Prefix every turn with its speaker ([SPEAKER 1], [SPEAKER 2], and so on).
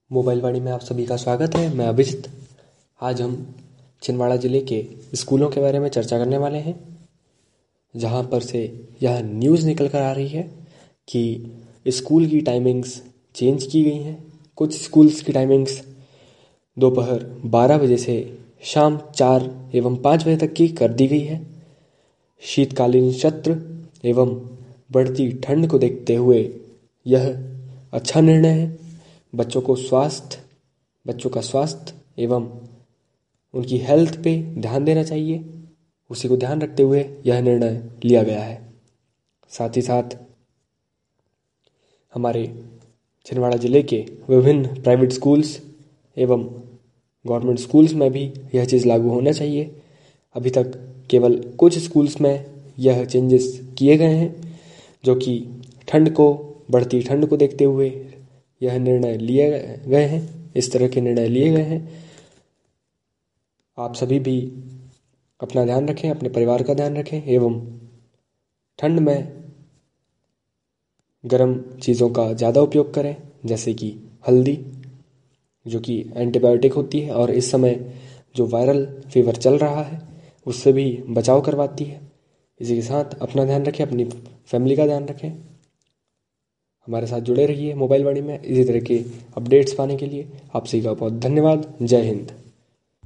[SPEAKER 1] Mobile वाणी में आप सभी का स्वागत है। मैं अभिजीत। आज हम छिंदवाड़ा ज़िले के स्कूलों के बारे में चर्चा करने वाले हैं, जहां पर से यह न्यूज़ निकल कर आ रही है कि स्कूल की टाइमिंग्स चेंज की गई हैं। कुछ स्कूल्स की टाइमिंग्स दोपहर 12 बजे से शाम 4 एवं 5 बजे तक की कर दी गई है। शीतकालीन सत्र एवं बढ़ती ठंड को देखते हुए यह अच्छा निर्णय है। बच्चों का स्वास्थ्य एवं उनकी हेल्थ पे ध्यान देना चाहिए। उसी को ध्यान रखते हुए यह निर्णय लिया गया है। साथ ही साथ हमारे छिंदवाड़ा ज़िले के विभिन्न प्राइवेट स्कूल्स एवं गवर्नमेंट स्कूल्स में भी यह चीज़ लागू होना चाहिए। अभी तक केवल कुछ स्कूल्स में यह चेंजेस किए गए हैं, जो कि बढ़ती ठंड को देखते हुए यह निर्णय लिए गए हैं। इस तरह के निर्णय लिए गए हैं। आप सभी भी अपना ध्यान रखें, अपने परिवार का ध्यान रखें एवं ठंड में गर्म चीज़ों का ज़्यादा उपयोग करें, जैसे कि हल्दी, जो कि एंटीबायोटिक होती है और इस समय जो वायरल फीवर चल रहा है उससे भी बचाव करवाती है। इसी के साथ अपना ध्यान रखें, अपनी फैमिली का ध्यान रखें। हमारे साथ जुड़े रहिए मोबाइल वाणी में। इसी तरह के अपडेट्स पाने के लिए आप सभी का बहुत धन्यवाद। जय हिंद।